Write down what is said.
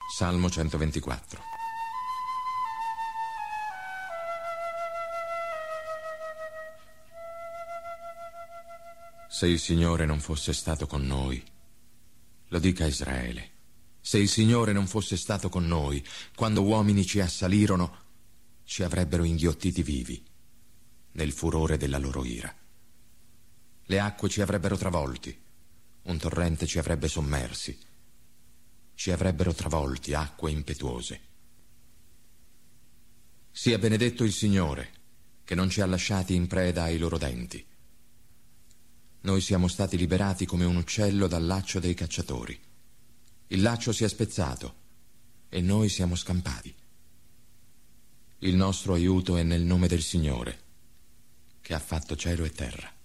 Salmo 124. Se il Signore non fosse stato con noi, lo dica Israele, se il Signore non fosse stato con noi, quando uomini ci assalirono, ci avrebbero inghiottiti vivi, nel furore della loro ira. Le acque ci avrebbero travolti, un torrente ci avrebbe sommersi, ci avrebbero travolti acque impetuose. Sia benedetto il Signore, che non ci ha lasciati in preda ai loro denti. Noi siamo stati liberati come un uccello dal laccio dei cacciatori. Il laccio si è spezzato e noi siamo scampati. Il nostro aiuto è nel nome del Signore, che ha fatto cielo e terra.